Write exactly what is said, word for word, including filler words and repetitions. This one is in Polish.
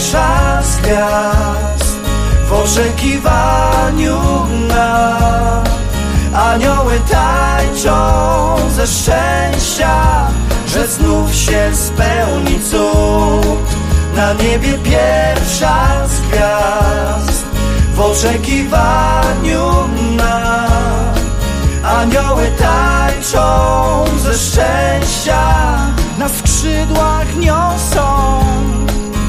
pierwsza z gwiazd w oczekiwaniu na. Anioły tańczą ze szczęścia, że znów się spełni cud. Na niebie pierwsza z gwiazd w oczekiwaniu na. Anioły tańczą ze szczęścia, na skrzydłach niosą